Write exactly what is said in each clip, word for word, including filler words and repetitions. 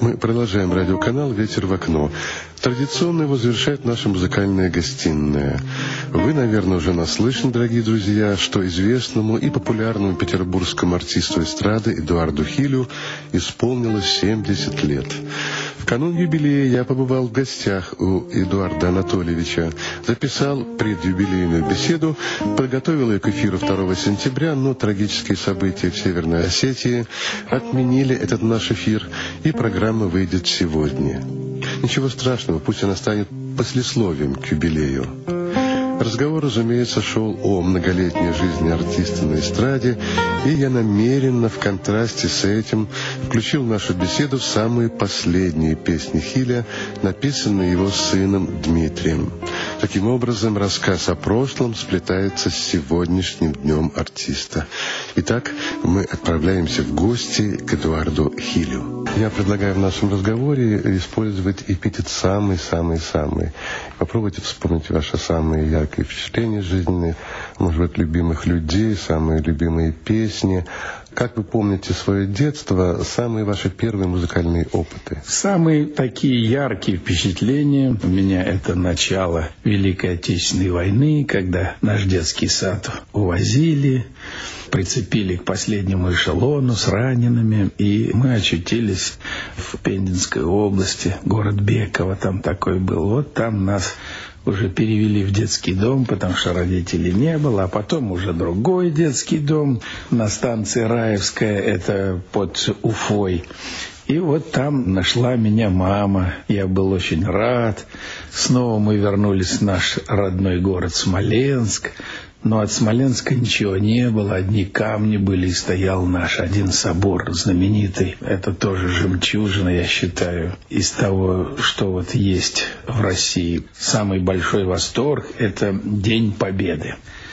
Мы продолжаем радиоканал «Ветер в окно». Традиционно его завершает наша музыкальная гостиная. Вы, наверное, уже наслышаны, дорогие друзья, что известному и популярному петербургскому артисту эстрады Эдуарду Хилю исполнилось семьдесят лет. В канун юбилея я побывал в гостях у Эдуарда Анатольевича, записал предюбилейную беседу, подготовил ее к эфиру второго сентября, но трагические события в Северной Осетии отменили этот наш эфир, и программа выйдет сегодня. Ничего страшного, пусть она станет послесловием к юбилею. Разговор, разумеется, шел о многолетней жизни артиста на эстраде, и я намеренно в контрасте с этим включил нашу беседу в самые последние песни Хиля, написанные его сыном Дмитрием. Таким образом, рассказ о прошлом сплетается с сегодняшним днем артиста. Итак, мы отправляемся в гости к Эдуарду Хилю. Я предлагаю в нашем разговоре использовать эпитет «самый-самый-самый». Попробуйте вспомнить ваши самые яркие впечатления жизненные, может быть, любимых людей, самые любимые песни. Как вы помните свое детство, самые ваши первые музыкальные опыты? Самые такие яркие впечатления у меня — это начало Великой Отечественной войны, когда наш детский сад увозили, прицепили к последнему эшелону с ранеными, и мы очутились в Пензенской области, город Беково, там такой был. Вот там нас уже перевели в детский дом, потому что родителей не было, а потом уже другой детский дом на станции Раевская, это под Уфой. И вот там нашла меня мама. Я был очень рад. Снова мы вернулись в наш родной город Смоленск. Но от Смоленска ничего не было, одни камни были, и стоял наш один собор знаменитый. Это тоже жемчужина, я считаю, из того, что вот есть в России. Самый большой восторг — это День Победы.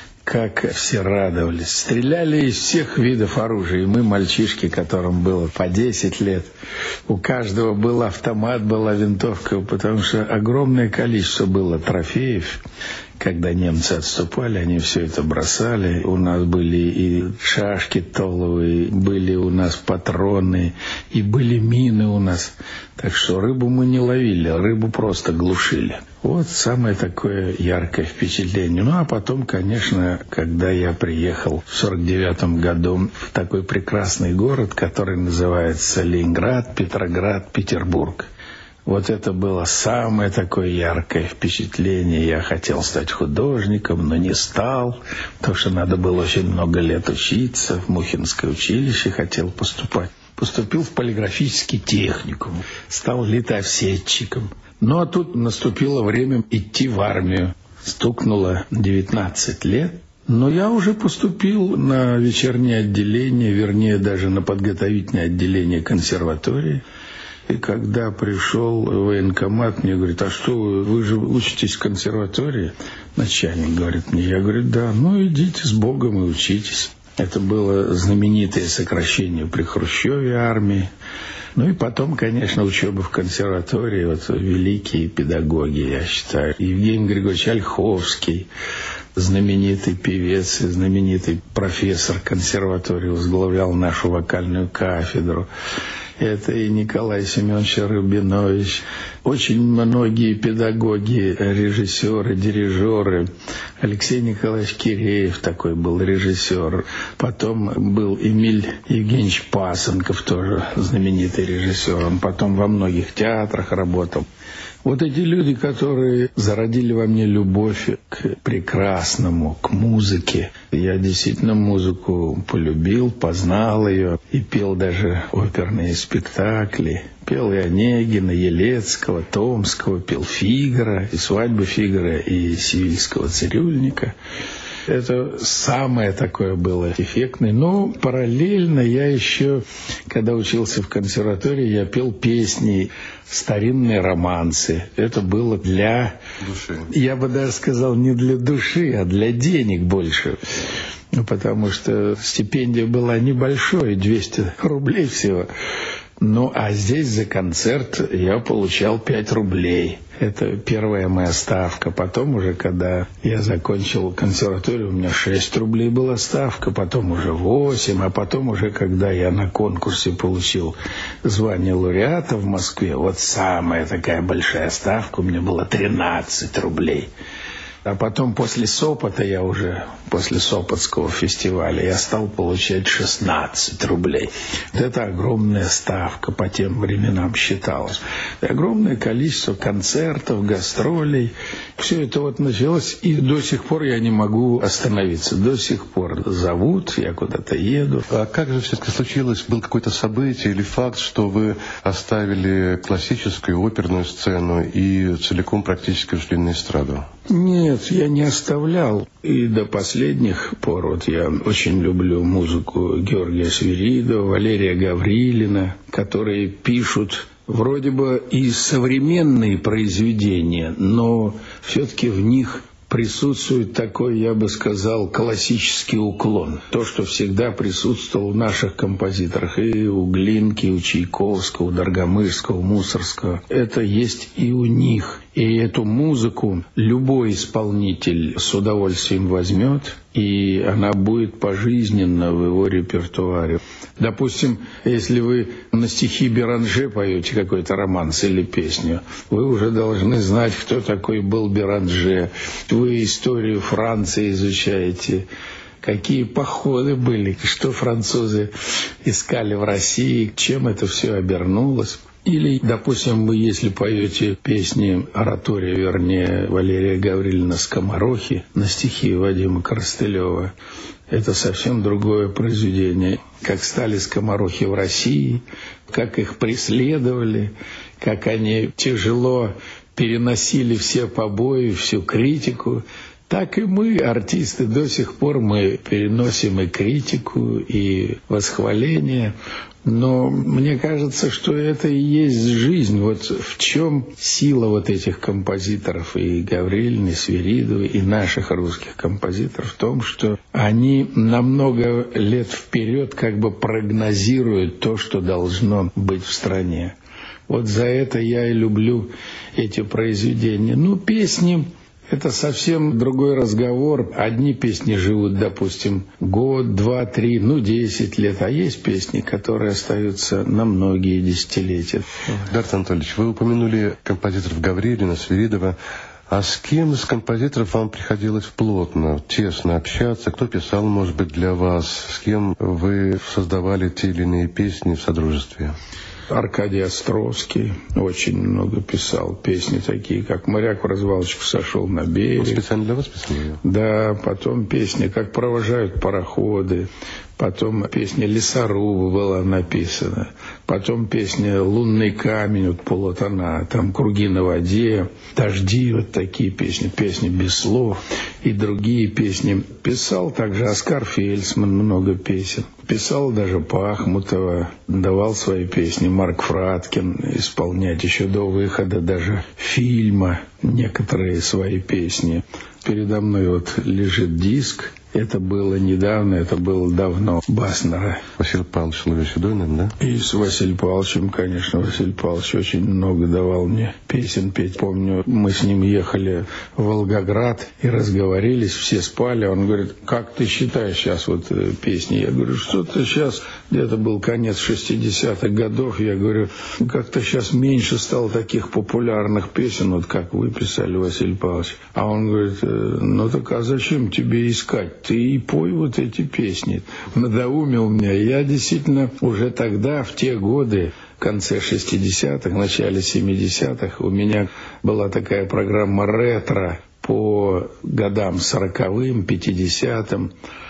Как все радовались. Стреляли из всех видов оружия. И мы, мальчишки, которым было по десять лет, у каждого был автомат, была винтовка, потому что огромное количество было трофеев. Когда немцы отступали, они все это бросали. У нас были и шашки толовые, были у нас патроны, и были мины у нас. Так что рыбу мы не ловили, рыбу просто глушили. Вот самое такое яркое впечатление. Ну, а потом, конечно, когда я приехал в сорок девятом году в такой прекрасный город, который называется Ленинград, Петроград, Петербург. Вот это было самое такое яркое впечатление. Я хотел стать художником, но не стал, потому что надо было очень много лет учиться. В Мухинское училище хотел поступать. Поступил в полиграфический техникум, стал литовсетчиком. Ну, а тут наступило время идти в армию. Стукнуло девятнадцать лет. Но я уже поступил на вечернее отделение, вернее, даже на подготовительное отделение консерватории. И когда пришел в военкомат, мне говорит: а что вы, вы же учитесь в консерватории? Начальник говорит мне. Я говорю: да, ну идите с Богом и учитесь. Это было знаменитое сокращение при Хрущеве армии. Ну и потом, конечно, учеба в консерватории, вот великие педагоги, я считаю. Евгений Григорьевич Ольховский, знаменитый певец, знаменитый профессор консерватории, возглавлял нашу вокальную кафедру. Это и Николай Семенович Рубинович. Очень многие педагоги, режиссеры, дирижеры. Алексей Николаевич Киреев такой был режиссер. Потом был Эмиль Евгеньевич Пасынков, тоже знаменитый режиссер. Он потом во многих театрах работал. Вот эти люди, которые зародили во мне любовь к прекрасному, к музыке. Я действительно музыку полюбил, познал ее и пел даже оперные спектакли. Пел и Онегина, Елецкого, Томского, пел Фигаро, и свадьбы Фигаро, и Севильского цирюльника. Это самое такое было эффектное. Но параллельно я еще, когда учился в консерватории, я пел песни, старинные романсы. Это было для души. Я бы даже сказал, не для души, а для денег больше. Потому что стипендия была небольшой, двести рублей всего. Ну, а здесь за концерт я получал пять рублей. Это первая моя ставка. Потом уже, когда я закончил консерваторию, у меня шесть рублей была ставка, потом уже восемь, а потом уже, когда я на конкурсе получил звание лауреата в Москве, вот самая такая большая ставка у меня была тринадцать рублей. А потом после Сопота я уже, после Сопотского фестиваля, я стал получать шестнадцать рублей. Это огромная ставка по тем временам считалась. И огромное количество концертов, гастролей. Все это вот началось, и до сих пор я не могу остановиться. До сих пор зовут, я куда-то еду. А как же все-таки случилось? Был какое-то событие или факт, что вы оставили классическую оперную сцену и целиком практически ушли на эстраду? Нет, я не оставлял. И до последних пор вот я очень люблю музыку Георгия Свиридова, Валерия Гаврилина, которые пишут вроде бы и современные произведения, но все-таки в них присутствует такой, я бы сказал, классический уклон. То, что всегда присутствовало в наших композиторах, и у Глинки, у Чайковского, у Доргомышского, у Мусорского. Это есть и у них. И эту музыку любой исполнитель с удовольствием возьмет, и она будет пожизненно в его репертуаре. Допустим, если вы на стихи Беранже поете какой-то романс или песню, вы уже должны знать, кто такой был Беранже. Вы историю Франции изучаете, какие походы были, что французы искали в России, чем это все обернулось. Или, допустим, вы, если поете песни, оратория, вернее, Валерия Гаврилина «Скоморохи» на стихи Вадима Коростылева, это совсем другое произведение. Как стали скоморохи в России, как их преследовали, как они тяжело переносили все побои, всю критику. Так и мы, артисты, до сих пор мы переносим и критику, и восхваление. Но мне кажется, что это и есть жизнь. Вот в чем сила вот этих композиторов, и Гаврилина, и Свиридова, и наших русских композиторов, в том, что они на много лет вперед как бы прогнозируют то, что должно быть в стране. Вот за это я и люблю эти произведения. Ну, песни... Это совсем другой разговор. Одни песни живут, допустим, год, два, три, ну, десять лет. А есть песни, которые остаются на многие десятилетия. Эдуард Анатольевич, вы упомянули композиторов Гаврилина, Свиридова. А с кем из композиторов вам приходилось плотно, тесно общаться? Кто писал, может быть, для вас? С кем вы создавали те или иные песни в содружестве? Аркадий Островский очень много писал. Песни такие, как «Моряк в развалочку сошел на берег». Он специально для вас писал ее? Да, потом песни «Как провожают пароходы». Потом песня «Лесоруба» была написана. Потом песня «Лунный камень», вот полутона, там «Круги на воде», «Дожди», вот такие песни, песни без слов и другие песни. Писал также Оскар Фельдсман много песен. Писал даже Пахмутова, давал свои песни Марк Фраткин исполнять еще до выхода даже фильма некоторые свои песни. Передо мной вот лежит диск. Это было недавно, это было давно. Баснера. Василий Павлович Соловей-Седой, да? И с Василием Павловичем, конечно. Василий Павлович очень много давал мне песен петь. Помню, мы с ним ехали в Волгоград и разговорились, все спали. Он говорит: как ты считаешь сейчас вот песни? Я говорю, что-то сейчас, где-то был конец шестидесятых годов, я говорю, как-то сейчас меньше стало таких популярных песен, вот как вы писали, Василий Павлович. А он говорит: ну так а зачем тебе искать? Ты и пой вот эти песни. Надоумил меня. Я действительно уже тогда, в те годы, в конце шестидесятых, начале семидесятых, у меня была такая программа ретро по годам сороковым, пятидесятым.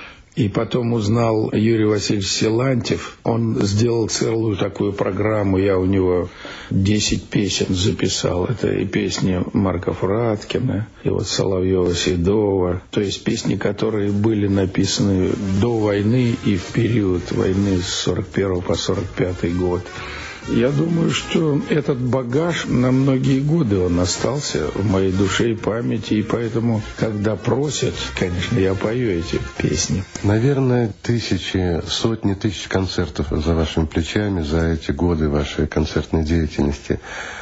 И потом узнал Юрий Васильевич Силантьев. Он сделал целую такую программу. Я у него десять песен записал. Это и песни Марка Фраткина, и вот Соловьева-Седова. То есть песни, которые были написаны до войны и в период войны с сорок первого по сорок пятый год. Я думаю, что этот багаж на многие годы он остался в моей душе и памяти, и поэтому, когда просят, конечно, я пою эти песни. Наверное, тысячи, сотни тысяч концертов за вашими плечами за эти годы вашей концертной деятельности.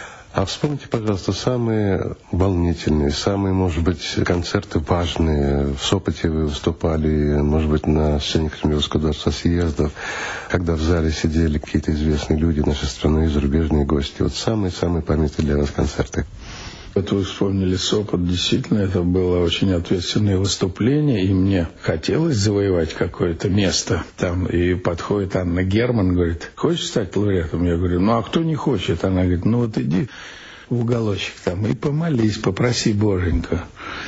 А вспомните, пожалуйста, самые волнительные, самые, может быть, концерты важные. В Сопоте вы выступали, может быть, на сцене Кремлевского дворца съездов, когда в зале сидели какие-то известные люди нашей страны, зарубежные гости. Вот самые-самые памятные для вас концерты. Вот вы вспомнили Сопот. Действительно, это было очень ответственное выступление, и мне хотелось завоевать какое-то место там. И подходит Анна Герман, говорит: хочешь стать лауреатом? Я говорю: ну а кто не хочет? Она говорит: ну вот иди в уголочек там и помолись, попроси Боженька.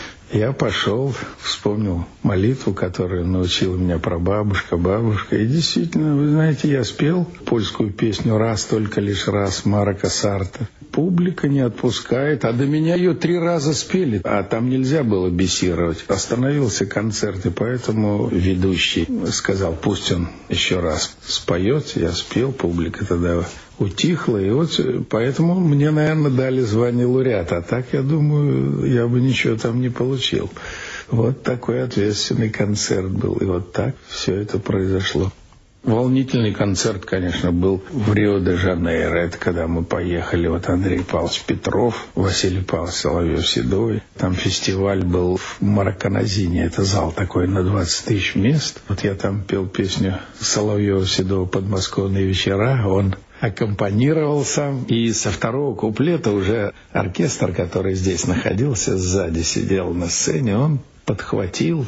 Я пошел, вспомнил молитву, которую научила меня прабабушка, бабушка. И действительно, вы знаете, я спел польскую песню «Раз, только лишь раз» Марака Сарта. Публика не отпускает, а до меня ее три раза спели, а там нельзя было бесировать. Остановился концерт, и поэтому ведущий сказал: пусть он еще раз споет. Я спел, публика тогда утихла, и вот поэтому мне, наверное, дали звание лауреата. А так, я думаю, я бы ничего там не получил. Вот такой ответственный концерт был, и вот так все это произошло. Волнительный концерт, конечно, был в Рио-де-Жанейро. Это когда мы поехали, вот Андрей Павлович Петров, Василий Павлович Соловьев-Седой. Там фестиваль был в Мараканазине. Это зал такой на двадцать тысяч мест. Вот я там пел песню Соловьева-Седова «Подмосковные вечера». Он аккомпанировал сам. И со второго куплета уже оркестр, который здесь находился, сзади сидел на сцене, он подхватил.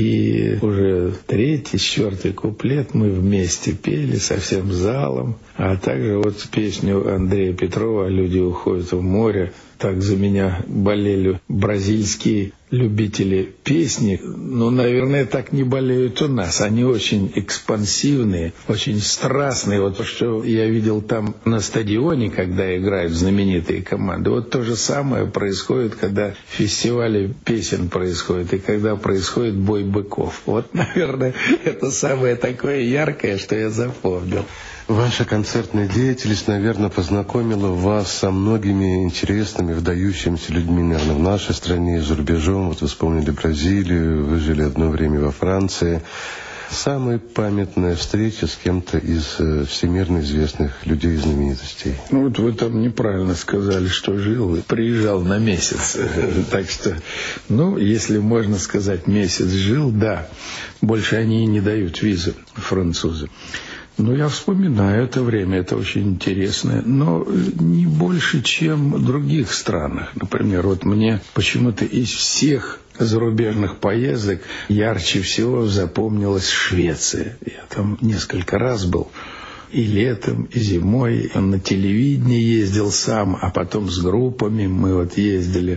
И уже третий, четвертый куплет мы вместе пели со всем залом. А также вот песню Андрея Петрова «Люди уходят в море». Так за меня болели бразильские любители песни. Но, наверное, так не болеют у нас. Они очень экспансивные, очень страстные. Вот что я видел там на стадионе, когда играют знаменитые команды. Вот то же самое происходит, когда в фестивале песен происходит, и когда происходит бой быков. Вот, наверное, это самое такое яркое, что я запомнил. Ваша концертная деятельность, наверное, познакомила вас со многими интересными, выдающимися людьми, наверное, в нашей стране и за рубежом. Вот вы вспомнили Бразилию, вы жили одно время во Франции. Самая памятная встреча с кем-то из всемирно известных людей и знаменитостей? Ну, вот вы там неправильно сказали, что жил. Приезжал на месяц. Так что, ну, если можно сказать, месяц жил, да. Больше они и не дают визы, французы. Ну, я вспоминаю это время, это очень интересно, но не больше, чем в других странах. Например, вот мне почему-то из всех зарубежных поездок ярче всего запомнилась Швеция. Я там несколько раз был. И летом, и зимой. Он на телевидении ездил сам, а потом с группами мы вот ездили.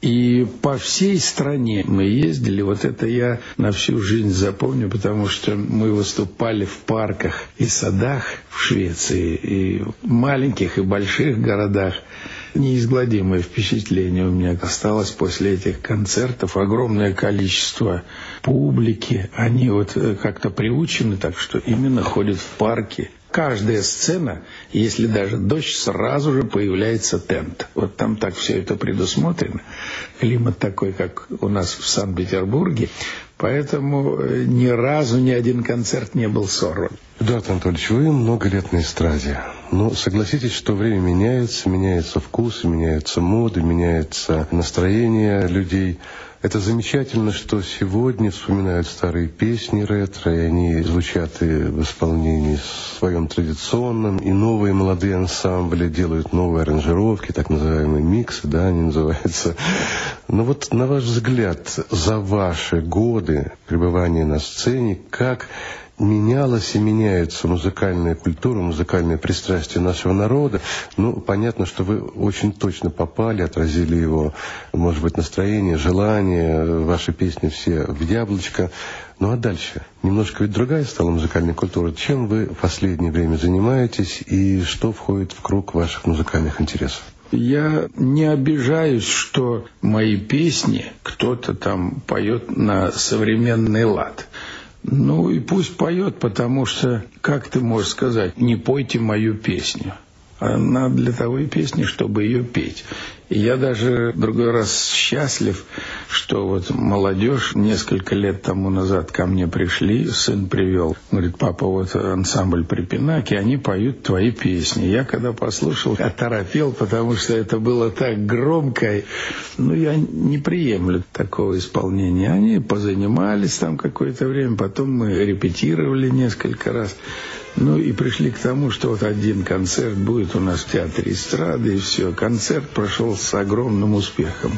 И по всей стране мы ездили. Вот это я на всю жизнь запомню, потому что мы выступали в парках и садах в Швеции, и в маленьких и больших городах. Неизгладимое впечатление у меня осталось после этих концертов. Огромное количество публики. Они вот как-то приучены так, что именно ходят в парки. Каждая сцена, если даже дождь, сразу же появляется тент. Вот там так все это предусмотрено. Климат такой, как у нас в Санкт-Петербурге. Поэтому ни разу ни один концерт не был сорван. Эдуард Анатольевич, вы много лет на эстраде. Но согласитесь, что время меняется, меняются вкусы, меняются моды, меняется настроение людей. Это замечательно, что сегодня вспоминают старые песни ретро, и они звучат и в исполнении своем традиционном, и новые молодые ансамбли делают новые аранжировки, так называемые миксы, да, они называются. Но вот на ваш взгляд, за ваши годы пребывания на сцене, как менялась и меняется музыкальная культура, музыкальное пристрастие нашего народа? Ну, понятно, что вы очень точно попали, отразили его, может быть, настроение, желание, ваши песни все в яблочко. Ну а дальше? Немножко ведь другая стала музыкальная культура. Чем вы в последнее время занимаетесь и что входит в круг ваших музыкальных интересов? Я не обижаюсь, что мои песни кто-то там поет на современный лад. Ну и пусть поет, потому что, как ты можешь сказать, не пойте мою песню. Она для того и песни, чтобы ее петь. И я даже другой раз счастлив, что вот молодежь несколько лет тому назад ко мне пришли, сын привел, говорит: папа, вот ансамбль Припинаки, они поют твои песни. Я когда послушал, оторопел, потому что это было так громко. Ну, я не приемлю такого исполнения. Они позанимались там какое-то время, потом мы репетировали несколько раз. Ну и пришли к тому, что вот один концерт будет у нас в Театре эстрады, и все. Концерт прошел с огромным успехом.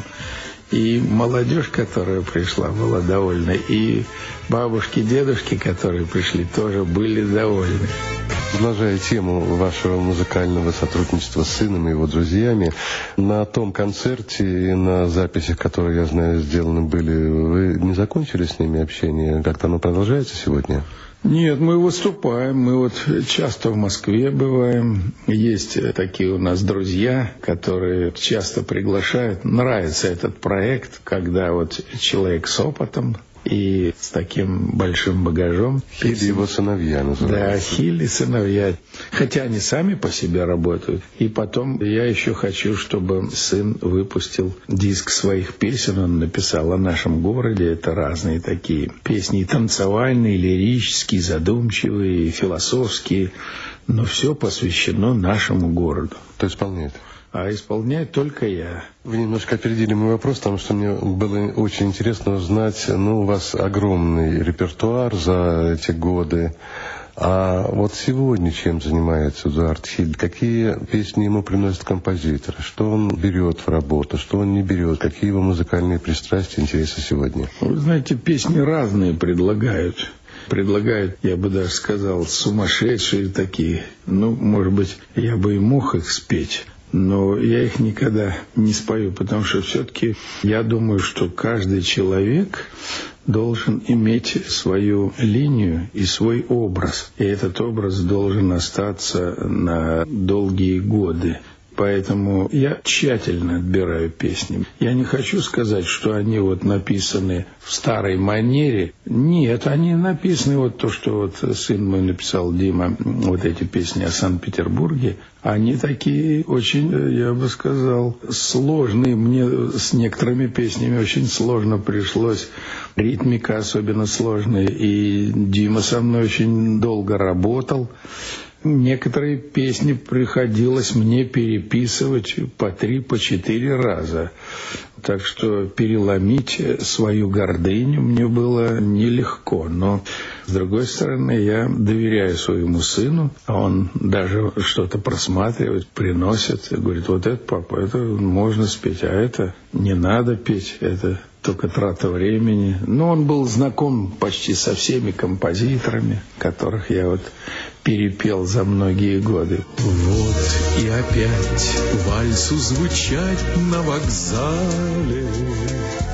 И молодежь, которая пришла, была довольна. И бабушки, дедушки, которые пришли, тоже были довольны. Продолжая тему вашего музыкального сотрудничества с сыном и его друзьями, на том концерте и на записях, которые, я знаю, сделаны были, вы не закончили с ними общение? Как-то оно продолжается сегодня? Нет, мы выступаем, мы вот часто в Москве бываем. Есть такие у нас друзья, которые часто приглашают. Нравится этот проект, когда вот человек с опытом и с таким большим багажом. Хиль и его сыновья называются. Да, Хиль и сыновья. Хотя они сами по себе работают. И потом я еще хочу, чтобы сын выпустил диск своих песен. Он написал о нашем городе. Это разные такие песни. И танцевальные, лирические, задумчивые, философские. Но все посвящено нашему городу. Кто исполняет? А исполняет только я. Вы немножко опередили мой вопрос, потому что мне было очень интересно узнать, ну, у вас огромный репертуар за эти годы. А вот сегодня чем занимается Эдуард Хиль? Какие песни ему приносят композиторы? Что он берет в работу, что он не берет? Какие его музыкальные пристрастия, интересы сегодня? Вы знаете, песни разные предлагают. Предлагают, я бы даже сказал, сумасшедшие такие. Ну, может быть, я бы и мог их спеть. Но я их никогда не спою, потому что все-таки я думаю, что каждый человек должен иметь свою линию и свой образ. И этот образ должен остаться на долгие годы. Поэтому я тщательно отбираю песни. Я не хочу сказать, что они вот написаны в старой манере. Нет, они написаны вот то, что вот сын мой написал, Дима, вот эти песни о Санкт-Петербурге. Они такие очень, я бы сказал, сложные. Мне с некоторыми песнями очень сложно пришлось. Ритмика особенно сложная. И Дима со мной очень долго работал. Некоторые песни приходилось мне переписывать по три, по четыре раза. Так что переломить свою гордыню мне было нелегко. Но, с другой стороны, я доверяю своему сыну. Он даже что-то просматривает, приносит. Говорит: вот это, папа, это можно спеть, а это не надо петь, это только трата времени. Но он был знаком почти со всеми композиторами, которых я вот перепел за многие годы. Вот и опять вальсу звучать на вокзале,